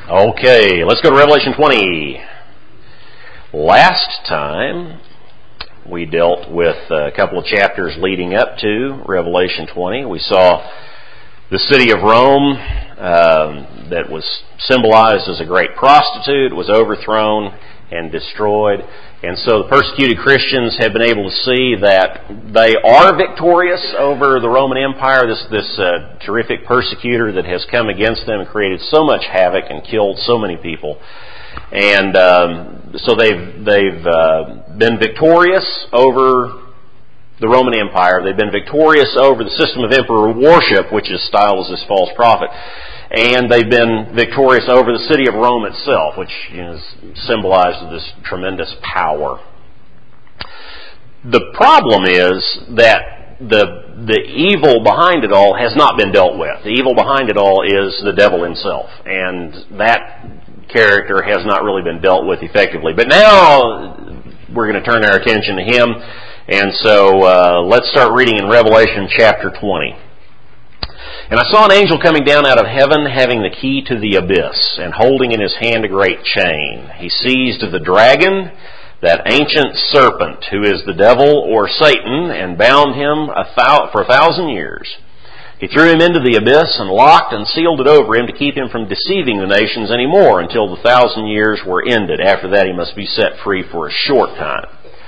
Okay, let's go to Revelation 20. Last time we dealt with a couple of chapters leading up to Revelation 20. We saw the city of Rome that was symbolized as a great prostitute, was overthrown and destroyed. And so the persecuted Christians have been able to see that they are victorious over the Roman Empire, this terrific persecutor that has come against them and created so much havoc and killed so many people. And so they've been victorious over the Roman Empire. They've been victorious over the system of emperor worship, which is styled as this false prophet. And they've been victorious over the city of Rome itself, which is symbolized as this tremendous power. The problem is that the evil behind it all has not been dealt with. The evil behind it all is the devil himself. And that character has not really been dealt with effectively. But now we're going to turn our attention to him. And so let's start reading in Revelation chapter 20. And I saw an angel coming down out of heaven, having the key to the abyss, and holding in his hand a great chain. He seized the dragon, that ancient serpent, who is the devil or Satan, and bound him for 1,000 years. He threw him into the abyss and locked and sealed it over him to keep him from deceiving the nations any more until the 1,000 years were ended. After that he must be set free for a short time.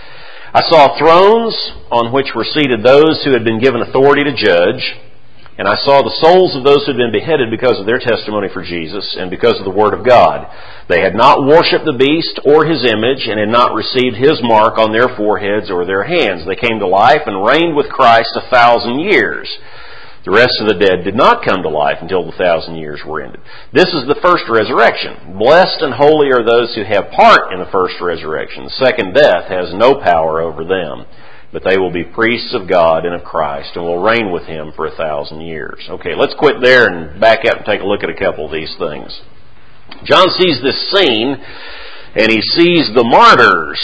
I saw thrones on which were seated those who had been given authority to judge. And I saw the souls of those who had been beheaded because of their testimony for Jesus and because of the Word of God. They had not worshipped the beast or his image and had not received his mark on their foreheads or their hands. They came to life and reigned with Christ 1,000 years. The rest of the dead did not come to life until the 1,000 years were ended. This is the first resurrection. Blessed and holy are those who have part in the first resurrection. The second death has no power over them. But they will be priests of God and of Christ and will reign with him for 1,000 years. Okay, let's quit there and back up and take a look at a couple of these things. John sees this scene, and he sees the martyrs.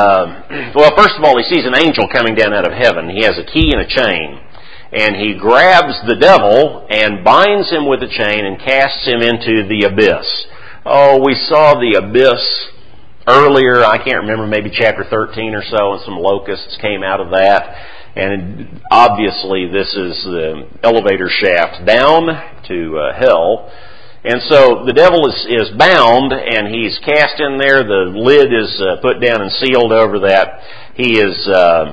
Well, first of all, he sees an angel coming down out of heaven. He has a key and a chain. And he grabs the devil and binds him with a chain and casts him into the abyss. Oh, we saw the abyss earlier, I can't remember, maybe chapter 13 or so, and some locusts came out of that. And obviously this is the elevator shaft down to hell. And so the devil is bound, and he's cast in there. The lid is put down and sealed over that. He's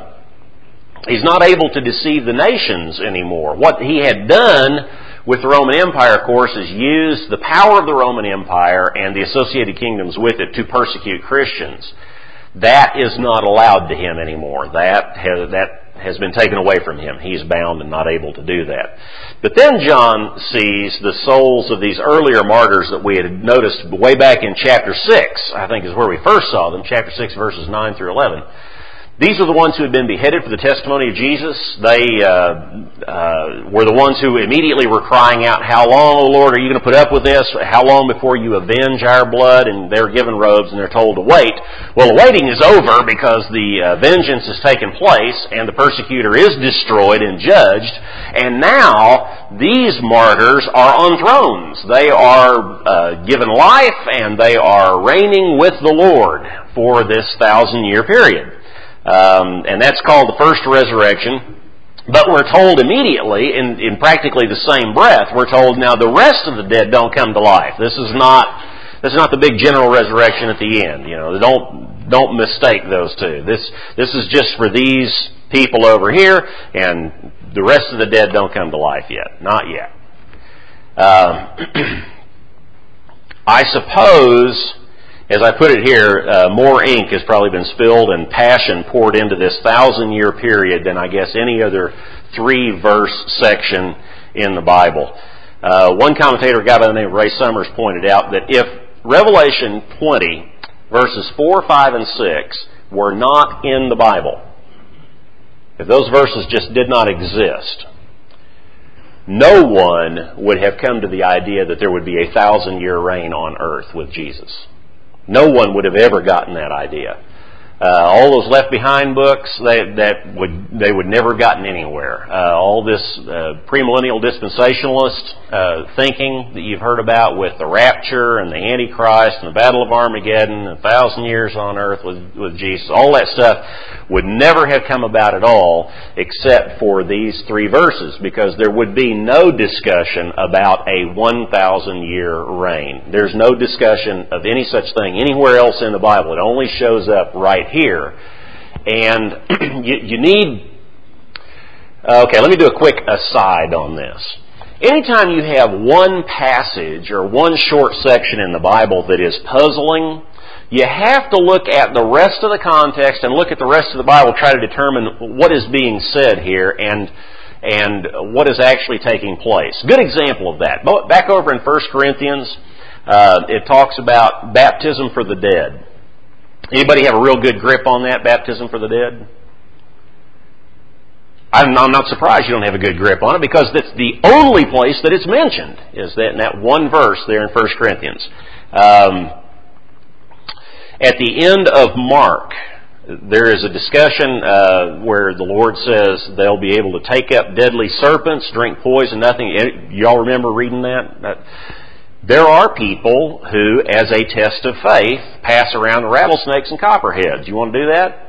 not able to deceive the nations anymore. What he had done with the Roman Empire, of course, is use the power of the Roman Empire and the associated kingdoms with it to persecute Christians. That is not allowed to him anymore. That has been taken away from him. He's bound and not able to do that. But then John sees the souls of these earlier martyrs that we had noticed way back in chapter 6, I think is where we first saw them, chapter 6, verses 9 through 11. These are the ones who had been beheaded for the testimony of Jesus. They were the ones who immediately were crying out, "How long, O Lord, are you going to put up with this? How long before you avenge our blood?" And they're given robes and they're told to wait. Well, the waiting is over because the vengeance has taken place and the persecutor is destroyed and judged. And now these martyrs are on thrones. They are given life and they are reigning with the Lord for this 1,000-year period. And that's called the first resurrection. But we're told immediately, in practically the same breath, we're told now the rest of the dead don't come to life. This is not the big general resurrection at the end. You know, don't mistake those two. This is just for these people over here, and the rest of the dead don't come to life yet. Not yet. I suppose, as I put it here, more ink has probably been spilled and passion poured into this 1,000-year period than I guess any other 3-verse section in the Bible. One commentator, a guy by the name of Ray Summers, pointed out that if Revelation 20, verses 4, 5, and 6 were not in the Bible, if those verses just did not exist, no one would have come to the idea that there would be a 1,000-year reign on earth with Jesus. No one would have ever gotten that idea. All those Left Behind books, they would never have gotten anywhere. All this premillennial dispensationalist thinking that you've heard about with the rapture and the Antichrist and the Battle of Armageddon and 1,000 years on earth with Jesus, all that stuff would never have come about at all except for these 3 verses, because there would be no discussion about a 1,000-year reign. There's no discussion of any such thing anywhere else in the Bible. It only shows up right here. And you need... Okay, let me do a quick aside on this. Anytime you have one passage or one short section in the Bible that is puzzling, you have to look at the rest of the context and look at the rest of the Bible, try to determine what is being said here and what is actually taking place. Good example of that. Back over in 1 Corinthians, it talks about baptism for the dead. Anybody have a real good grip on that, baptism for the dead? I'm not surprised you don't have a good grip on it, because that's the only place that it's mentioned, is that in that one verse there in 1 Corinthians. At the end of Mark, there is a discussion where the Lord says they'll be able to take up deadly serpents, drink poison, nothing. Y'all remember reading that? There are people who, as a test of faith, pass around rattlesnakes and copperheads. You want to do that?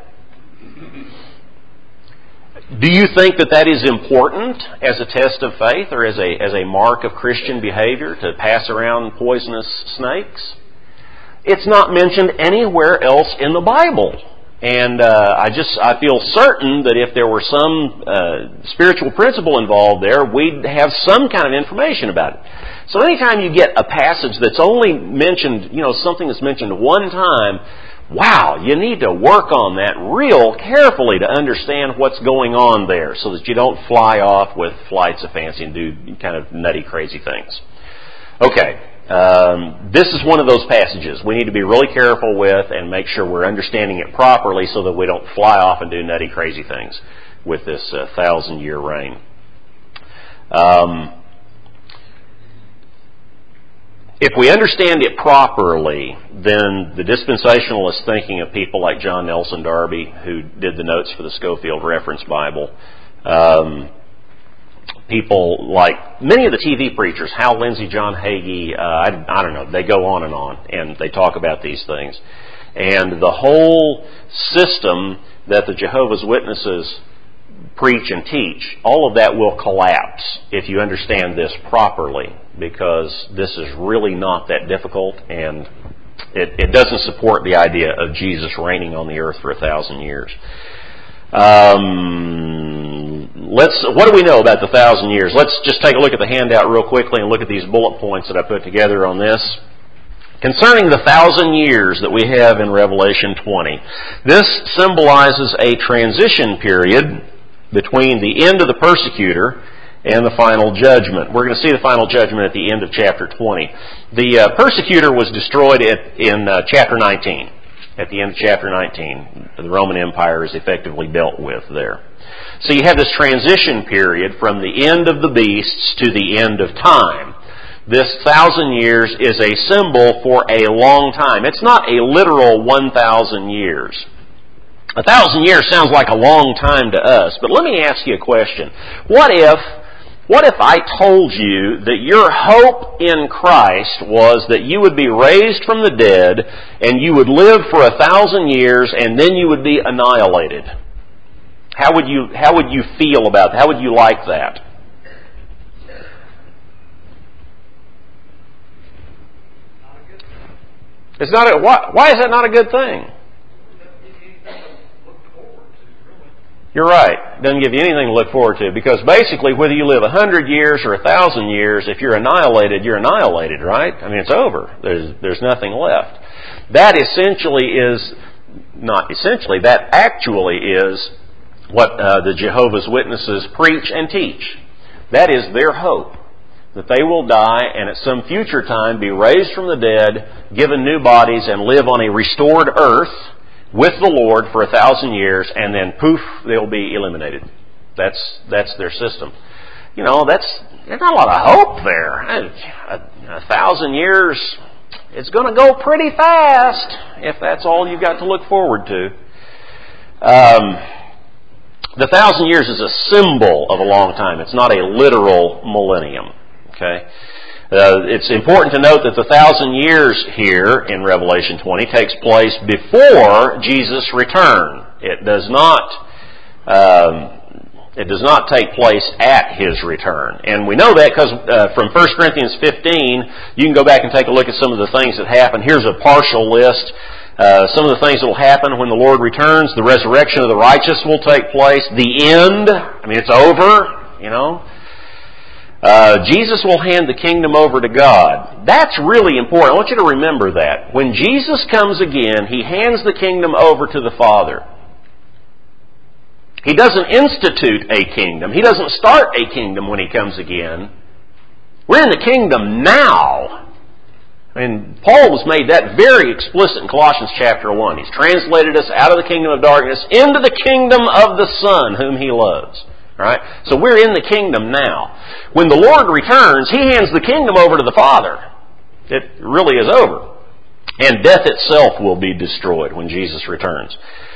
Do you think that is important as a test of faith or as a mark of Christian behavior to pass around poisonous snakes? It's not mentioned anywhere else in the Bible. And I feel certain that if there were some spiritual principle involved there, we'd have some kind of information about it. So anytime you get a passage that's only mentioned, something that's mentioned one time, wow, you need to work on that real carefully to understand what's going on there so that you don't fly off with flights of fancy and do kind of nutty, crazy things. Okay, this is one of those passages we need to be really careful with and make sure we're understanding it properly so that we don't fly off and do nutty, crazy things with this 1,000-year reign. If we understand it properly, then the dispensationalist thinking of people like John Nelson Darby, who did the notes for the Scofield Reference Bible, people like many of the TV preachers, Hal Lindsey, John Hagee, I don't know, they go on and they talk about these things. And the whole system that the Jehovah's Witnesses preach and teach, all of that will collapse if you understand this properly, because this is really not that difficult, and it doesn't support the idea of Jesus reigning on the earth for 1,000 years. What do we know about the 1,000 years? Let's just take a look at the handout real quickly and look at these bullet points that I put together on this. Concerning the 1,000 years that we have in Revelation 20, this symbolizes a transition period between the end of the persecutor and the final judgment. We're going to see the final judgment at the end of chapter 20. The persecutor was destroyed in chapter 19. At the end of chapter 19, the Roman Empire is effectively dealt with there. So you have this transition period from the end of the beasts to the end of time. This 1,000 years is a symbol for a long time. It's not a literal 1,000 years. 1,000 years sounds like a long time to us, but let me ask you a question. What if I told you that your hope in Christ was that you would be raised from the dead and you would live for 1,000 years and then you would be annihilated? How would you feel about that? How would you like that? It's not why is that not a good thing? You're right. It doesn't give you anything to look forward to, because basically whether you live 100 years or 1,000 years, if you're annihilated, right? I mean, it's over. There's nothing left. That actually is what the Jehovah's Witnesses preach and teach. That is their hope, that they will die and at some future time be raised from the dead, given new bodies, and live on a restored earth with the Lord for 1,000 years, and then poof, they'll be eliminated. That's their system. There's not a lot of hope there. 1,000 years, it's going to go pretty fast if that's all you've got to look forward to. The 1,000 years is a symbol of a long time. It's not a literal millennium. Okay? It's important to note that the 1,000 years here in Revelation 20 takes place before Jesus' return. It does not take place at His return. And we know that because from 1 Corinthians 15, you can go back and take a look at some of the things that happen. Here's a partial list. Some of the things that will happen when the Lord returns. The resurrection of the righteous will take place. The end. I mean, it's over, you know. Jesus will hand the kingdom over to God. That's really important. I want you to remember that. When Jesus comes again, He hands the kingdom over to the Father. He doesn't institute a kingdom. He doesn't start a kingdom when He comes again. We're in the kingdom now. And Paul has made that very explicit in Colossians chapter 1. He's translated us out of the kingdom of darkness into the kingdom of the Son whom He loves. Right? So we're in the kingdom now. When the Lord returns, He hands the kingdom over to the Father. It really is over. And death itself will be destroyed when Jesus returns.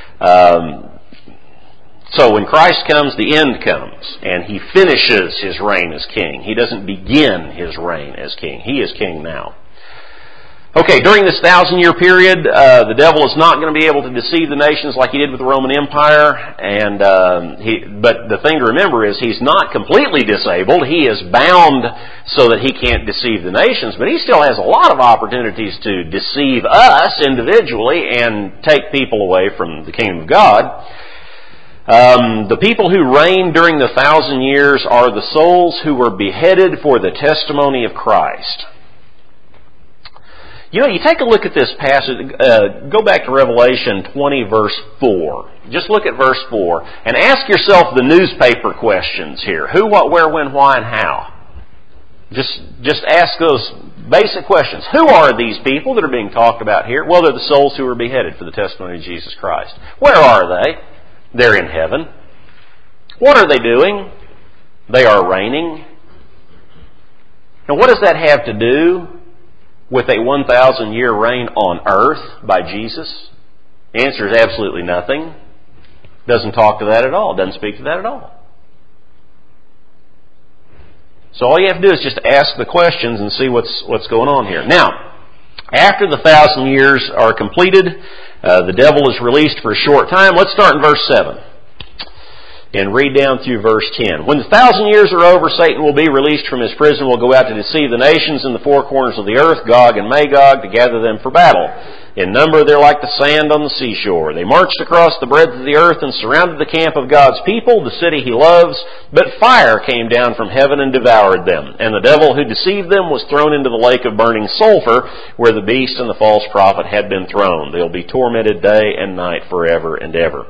So when Christ comes, the end comes. And He finishes His reign as king. He doesn't begin His reign as king. He is king now. Okay, during this 1,000-year period, the devil is not going to be able to deceive the nations like he did with the Roman Empire. But the thing to remember is he's not completely disabled. He is bound so that he can't deceive the nations. But he still has a lot of opportunities to deceive us individually and take people away from the kingdom of God. The people who reign during the 1,000 years are the souls who were beheaded for the testimony of Christ. You know, you take a look at this passage, go back to Revelation 20, verse 4. Just look at verse 4 and ask yourself the newspaper questions here. Who, what, where, when, why, and how. Just ask those basic questions. Who are these people that are being talked about here? Well, they're the souls who were beheaded for the testimony of Jesus Christ. Where are they? They're in heaven. What are they doing? They are reigning. Now, what does that have to do with a 1,000-year reign on earth by Jesus? The answer is absolutely nothing. Doesn't talk to that at all. Doesn't speak to that at all. So all you have to do is just ask the questions and see what's going on here. Now, after the 1,000 years are completed, the devil is released for a short time. Let's start in verse 7. And read down through verse 10. When the 1,000 years are over, Satan will be released from his prison, will go out to deceive the nations in the four corners of the earth, Gog and Magog, to gather them for battle. In number, they're like the sand on the seashore. They marched across the breadth of the earth and surrounded the camp of God's people, the city He loves. But fire came down from heaven and devoured them. And the devil who deceived them was thrown into the lake of burning sulfur, where the beast and the false prophet had been thrown. They'll be tormented day and night forever and ever.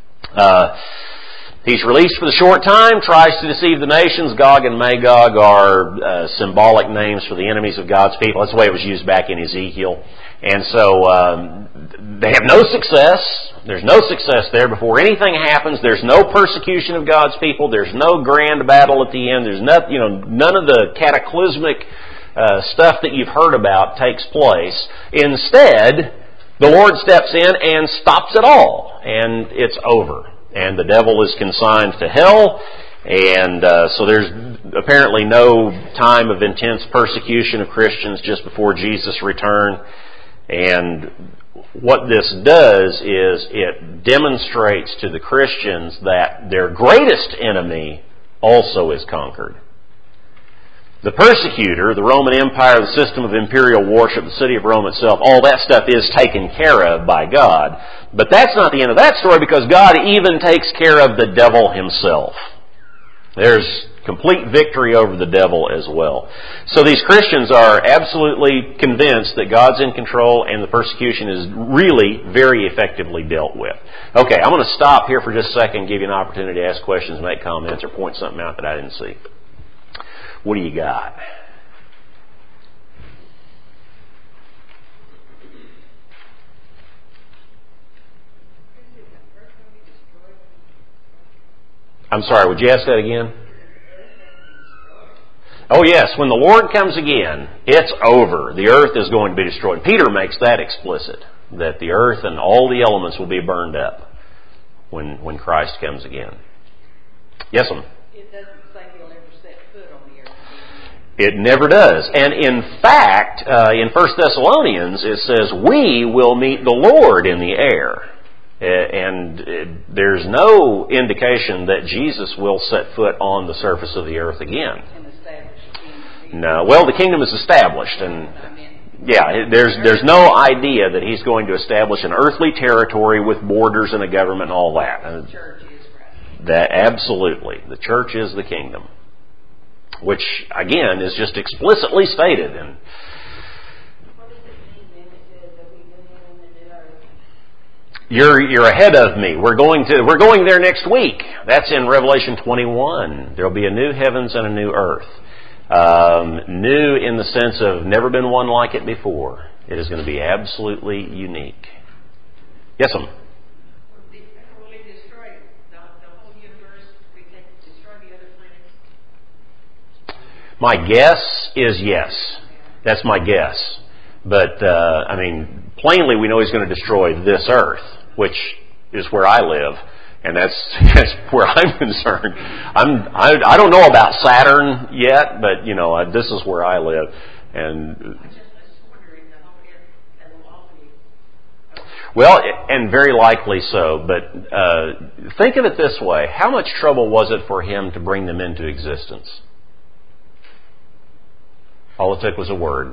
He's released for the short time, tries to deceive the nations. Gog and Magog are symbolic names for the enemies of God's people. That's the way it was used back in Ezekiel. And so they have no success. There's no success there. Before anything happens, there's no persecution of God's people. There's no grand battle at the end. There's none of the cataclysmic stuff that you've heard about takes place. Instead, the Lord steps in and stops it all. And it's over. And the devil is consigned to hell, and so there's apparently no time of intense persecution of Christians just before Jesus' return. And what this does is it demonstrates to the Christians that their greatest enemy also is conquered. The persecutor, the Roman Empire, the system of imperial worship, the city of Rome itself, all that stuff is taken care of by God. But that's not the end of that story, because God even takes care of the devil himself. There's complete victory over the devil as well. So these Christians are absolutely convinced that God's in control and the persecution is really very effectively dealt with. Okay, I'm going to stop here for just a second and give you an opportunity to ask questions, make comments, or point something out that I didn't see. What do you got? I'm sorry, would you ask that again? Oh yes, when the Lord comes again, it's over. The earth is going to be destroyed. Peter makes that explicit, that the earth and all the elements will be burned up. when Christ comes again. Yes, ma'am? It doesn't say he'll ever set foot on the earth. It never does. And in fact, in 1 Thessalonians, it says, we will meet the Lord in the air. And there's no indication that Jesus will set foot on the surface of the earth again. No. Well, the kingdom is established, and yeah, there's no idea that he's going to establish an earthly territory with borders and a government and all that. The church is right. That absolutely, the church is the kingdom, which again is just explicitly stated. And what does it mean then it says that we live in the new earth? you're ahead of me. We're going there next week. That's in Revelation 21. There'll be a new heavens and a new earth. New in the sense of never been one like it before. It is going to be absolutely unique. Yes, ma'am? Will it destroy the whole universe? We can destroy the other planets? My guess is yes. That's my guess. But, plainly we know he's going to destroy this earth, which is where I live. And that's where I'm concerned. I don't know about Saturn yet, but this is where I live. And I was wondering the whole earth that will all be. Well, and very likely so. But think of it this way: how much trouble was it for him to bring them into existence? All it took was a word.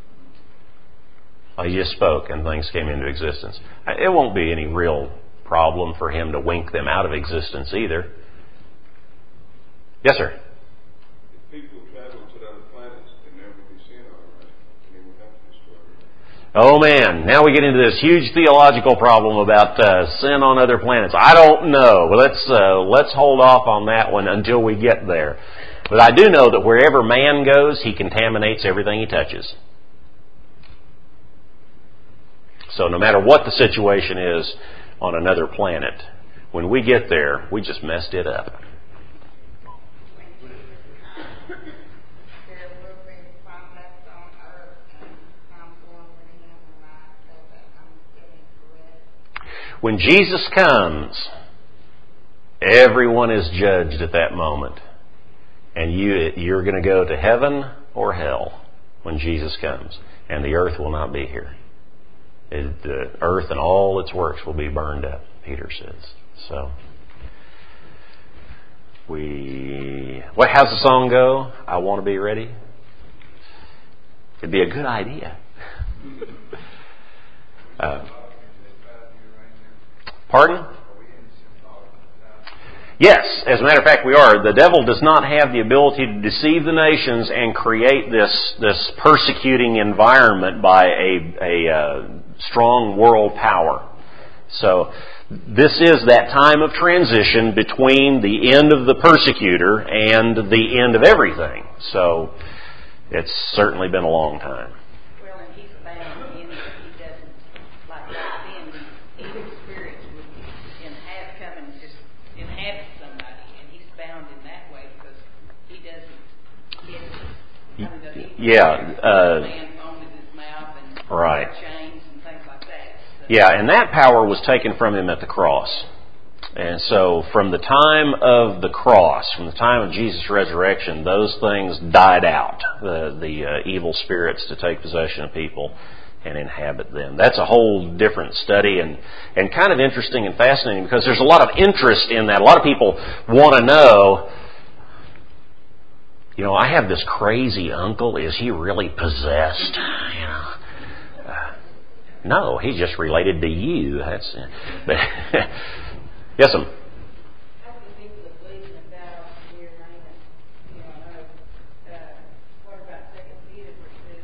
He just spoke, and things came into existence. It won't be any real problem for him to wink them out of existence either. Yes, sir? If people travel to other planets, then there would be sin all right, and they would have to destroy it. Oh man, now we get into this huge theological problem about sin on other planets. I don't know. Let's hold off on that one until we get there. But I do know that wherever man goes, he contaminates everything he touches. So no matter what the situation is on another planet, when we get there, we just messed it up. When Jesus comes, everyone is judged at that moment. And you're going to go to heaven or hell when Jesus comes. And the earth will not be here. The earth and all its works will be burned up, Peter says. So, how's the song go? I want to be ready. It'd be a good idea. Pardon? Yes, as a matter of fact, we are. The devil does not have the ability to deceive the nations and create this persecuting environment by a strong world power. So this is that time of transition between the end of the persecutor and the end of everything. So it's certainly been a long time. Well, and he's bound in that he doesn't, like back then, the evil spirits would come and just inhabit somebody, and he's bound in that way because he doesn't get the evil man foam with his mouth and right. chains and things like that. So, yeah, and that power was taken from him at the cross. And so from the time of the cross, from the time of Jesus' resurrection, those things died out, the evil spirits to take possession of people and inhabit them. That's a whole different study and kind of interesting and fascinating because there's a lot of interest in that. A lot of people want to know, I have this crazy uncle. Is he really possessed? No, he's just related to you. That's but yes, ma'am. how can people that believe in 1,000 year reign, what about 2 Peter, which says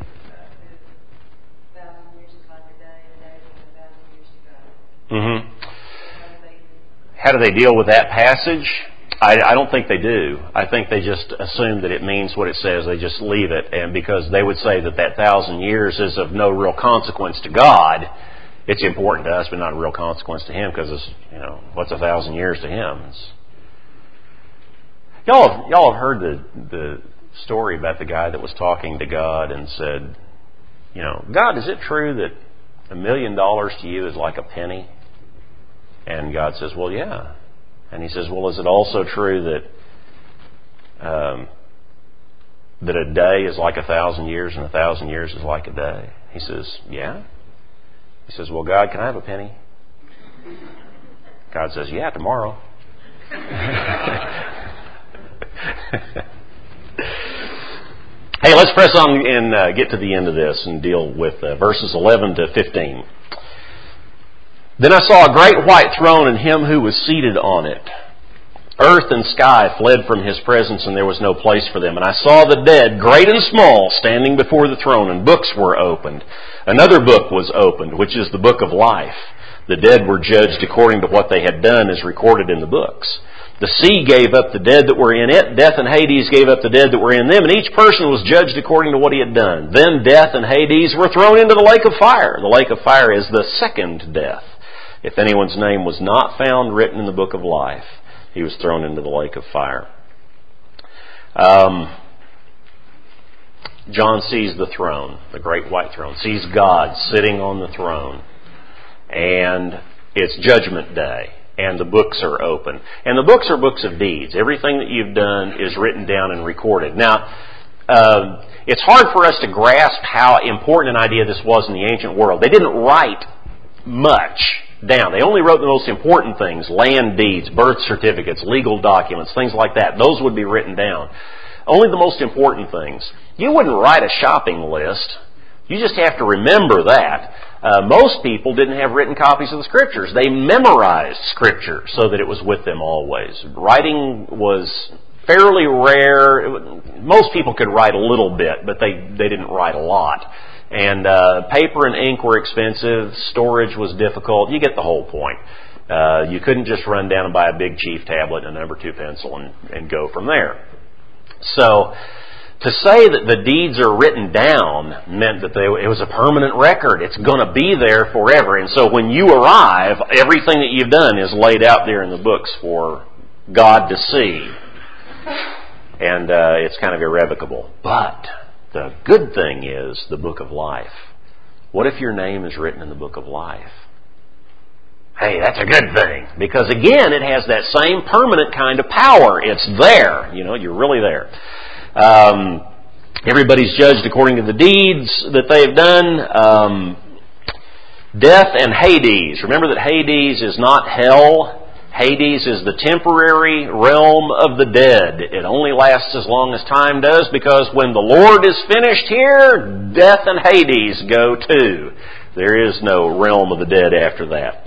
1,000 years is like a day, and a day is 1,000 years ago? Mm-hmm. How do they deal with that passage? I don't think they do. I think they just assume that it means what it says. They just leave it. And because they would say that 1,000 years is of no real consequence to God, it's important to us, but not a real consequence to Him because it's, what's 1,000 years to Him? Y'all have heard the story about the guy that was talking to God and said, God, is it true that $1 million to you is like a penny? And God says, well, yeah. And he says, well, is it also true that a day is like 1,000 years and 1,000 years is like a day? He says, yeah. He says, well, God, can I have a penny? God says, yeah, tomorrow. Hey, let's press on and get to the end of this and deal with verses 11 to 15. Then I saw a great white throne and him who was seated on it. Earth and sky fled from his presence, and there was no place for them. And I saw the dead, great and small, standing before the throne, and books were opened. Another book was opened, which is the book of life. The dead were judged according to what they had done, as recorded in the books. The sea gave up the dead that were in it. Death and Hades gave up the dead that were in them, and each person was judged according to what he had done. Then death and Hades were thrown into the lake of fire. The lake of fire is the second death. If anyone's name was not found written in the book of life, he was thrown into the lake of fire. John sees the throne, the great white throne, sees God sitting on the throne. And it's Judgment Day, and the books are open. And the books are books of deeds. Everything that you've done is written down and recorded. Now, it's hard for us to grasp how important an idea this was in the ancient world. They didn't write much down. They only wrote the most important things: land deeds, birth certificates, legal documents, things like that. Those would be written down. Only the most important things. You wouldn't write a shopping list. You just have to remember that. Most people didn't have written copies of the Scriptures. They memorized Scripture so that it was with them always. Writing was fairly rare. Most people could write a little bit, but they didn't write a lot. And paper and ink were expensive. Storage was difficult. You get the whole point. You couldn't just run down and buy a big chief tablet and a number 2 pencil and go from there. So to say that the deeds are written down meant that it was a permanent record. It's going to be there forever. And so when you arrive, everything that you've done is laid out there in the books for God to see. And it's kind of irrevocable. But the good thing is the book of life. What if your name is written in the book of life? Hey, that's a good thing. Because again, it has that same permanent kind of power. It's there. You know, you're really there. Everybody's judged according to the deeds that they've done. Death and Hades. Remember that Hades is not hell. Hades is the temporary realm of the dead. It only lasts as long as time does, because when the Lord is finished here, death and Hades go too. There is no realm of the dead after that.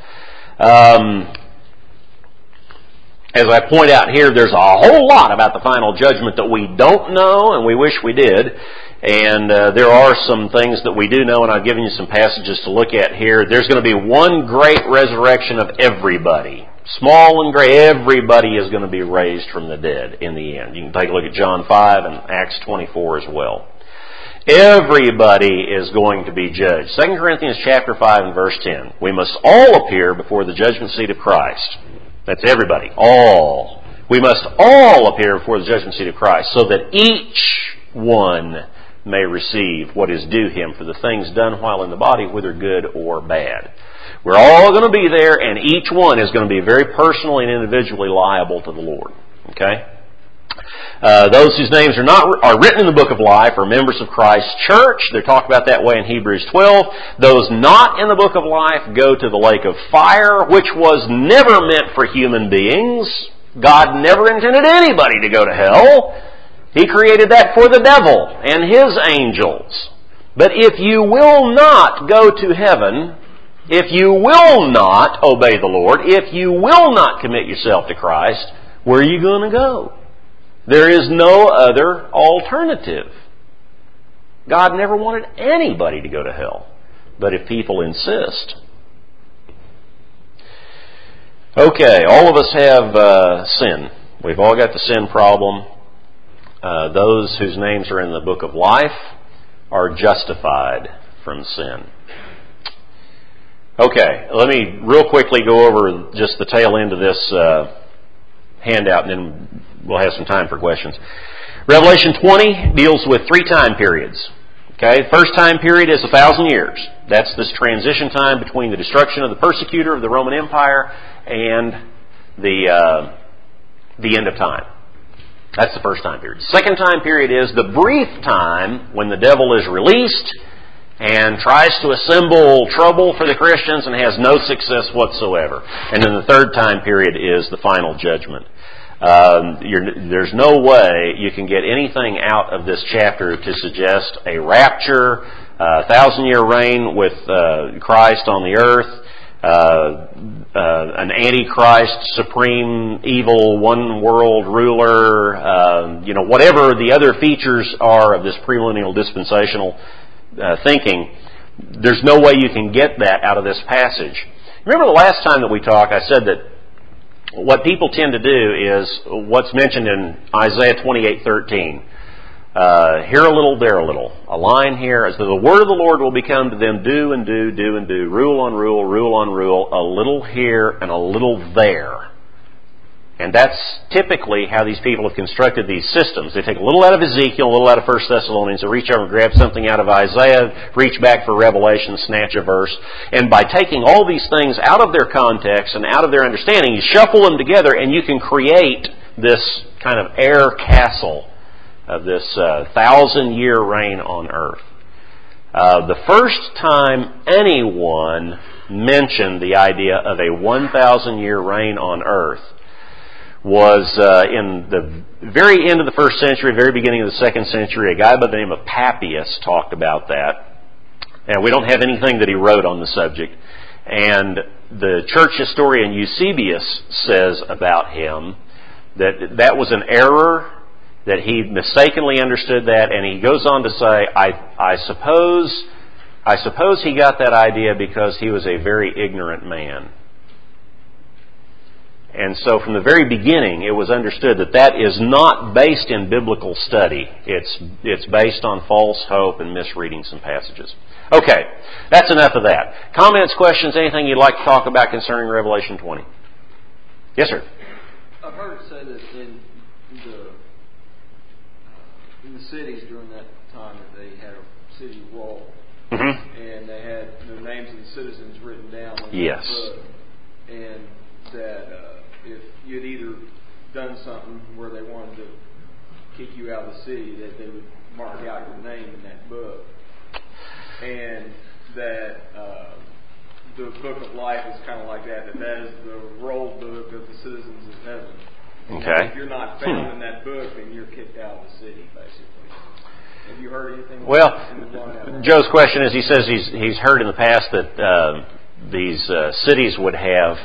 As I point out here, there's a whole lot about the final judgment that we don't know, and we wish we did. And there are some things that we do know, and I've given you some passages to look at here. There's going to be one great resurrection of everybody. Small and great, everybody is going to be raised from the dead in the end. You can take a look at John 5 and Acts 24 as well. Everybody is going to be judged. 2 Corinthians chapter 5 and verse 10. We must all appear before the judgment seat of Christ. That's everybody. All. We must all appear before the judgment seat of Christ, so that each one may receive what is due him for the things done while in the body, whether good or bad. We're all going to be there, and each one is going to be very personally and individually liable to the Lord. Okay? Those whose names are written in the book of life are members of Christ's church. They're talked about that way in Hebrews 12. Those not in the book of life go to the lake of fire, which was never meant for human beings. God never intended anybody to go to hell. He created that for the devil and his angels. But if you will not go to heaven, if you will not obey the Lord, if you will not commit yourself to Christ, where are you going to go? There is no other alternative. God never wanted anybody to go to hell. But if people insist. Okay, all of us have sin. We've all got the sin problem. Those whose names are in the book of life are justified from sin. Okay, let me real quickly go over just the tail end of this handout, and then we'll have some time for questions. Revelation 20 deals with 3 time periods. Okay, first time period is 1,000 years. That's this transition time between the destruction of the persecutor of the Roman Empire and the end of time. That's the first time period. Second time period is the brief time when the devil is released and tries to assemble trouble for the Christians and has no success whatsoever. And then the third time period is the final judgment. There's no way you can get anything out of this chapter to suggest a rapture, 1,000-year reign with Christ on the earth, an antichrist, supreme evil, one world ruler, whatever the other features are of this premillennial dispensational thinking. There's no way you can get that out of this passage. Remember the last time that we talked, I said that what people tend to do is what's mentioned in Isaiah 28:13. Here a little, there a little. A line here, as the word of the Lord will become to them, do and do, do and do, rule on rule, rule on rule, a little here and a little there. And that's typically how these people have constructed these systems. They take a little out of Ezekiel, a little out of 1 Thessalonians, they reach over and grab something out of Isaiah, reach back for Revelation, snatch a verse. And by taking all these things out of their context and out of their understanding, you shuffle them together and you can create this kind of air castle of this 1,000-year reign on earth. The first time anyone mentioned the idea of a 1,000-year reign on earth was in the very end of the first century, very beginning of the second century. A guy by the name of Papias talked about that. And we don't have anything that he wrote on the subject. And the church historian Eusebius says about him that that was an error, that he mistakenly understood that, and he goes on to say, I suppose he got that idea because he was a very ignorant man. And so from the very beginning, it was understood that that is not based in biblical study. It's based on false hope and misreading some passages. Okay, that's enough of that. Comments, questions, anything you'd like to talk about concerning Revelation 20? Yes, sir. I've heard it said that in the cities during that time that they had a city wall, and they had the names of the citizens written down on the book, and that if you'd either done something where they wanted to kick you out of the city, that they would mark out your name in that book, and that the book of life is kind of like that is the roll book of the citizens of heaven. Okay. If you're not found in that book, then you're kicked out of the city, basically. Have you heard anything? Well, Joe's question is, he says he's heard in the past that these cities would have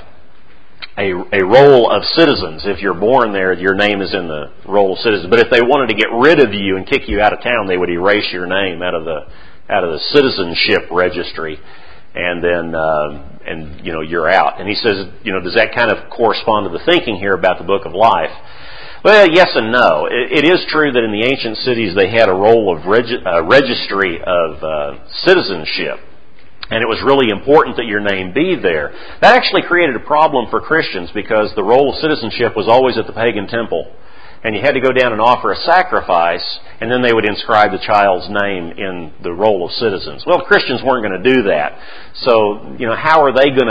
a roll of citizens. If you're born there, your name is in the roll of citizens. But if they wanted to get rid of you and kick you out of town, they would erase your name out of the citizenship registry, and then you're out. And he says, does that kind of correspond to the thinking here about the book of life? Well, yes and no. It is true that in the ancient cities they had a roll of registry of citizenship. And it was really important that your name be there. That actually created a problem for Christians because the roll of citizenship was always at the pagan temple. And you had to go down and offer a sacrifice, and then they would inscribe the child's name in the roll of citizens. Well, Christians weren't going to do that. So, how are they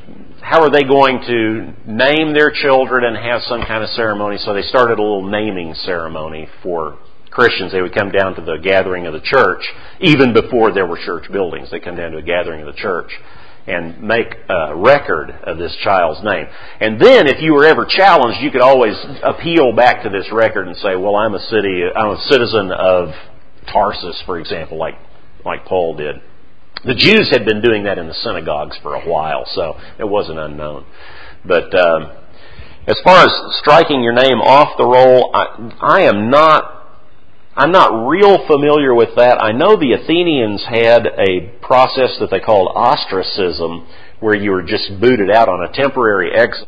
going to name their children and have some kind of ceremony? So they started a little naming ceremony for Christians. They would come down to the gathering of the church, even before there were church buildings. They'd come down to a gathering of the church and make a record of this child's name. And then, if you were ever challenged, you could always appeal back to this record and say, well, I'm a citizen of Tarsus, for example, like Paul did. The Jews had been doing that in the synagogues for a while, so it wasn't unknown. But as far as striking your name off the roll, I'm not real familiar with that. I know the Athenians had a process that they called ostracism, where you were just booted out on a temporary exile.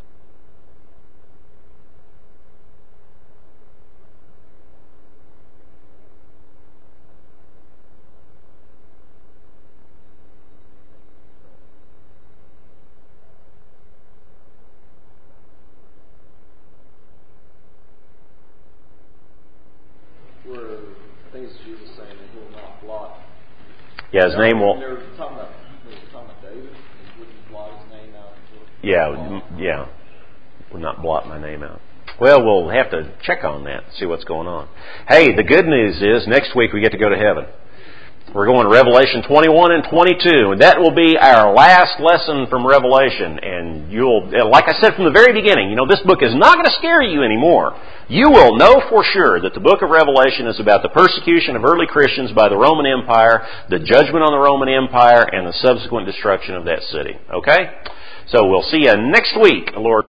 Yeah, his name will. They were talking about David. He wouldn't blot his name out. Yeah. Will not blot my name out. Well, we'll have to check on that, see what's going on. Hey, the good news is next week we get to go to heaven. We're going to Revelation 21 and 22, and that will be our last lesson from Revelation. And you'll, like I said from the very beginning, this book is not going to scare you anymore. You will know for sure that the book of Revelation is about the persecution of early Christians by the Roman Empire, the judgment on the Roman Empire, and the subsequent destruction of that city. Okay? So we'll see you next week, Lord.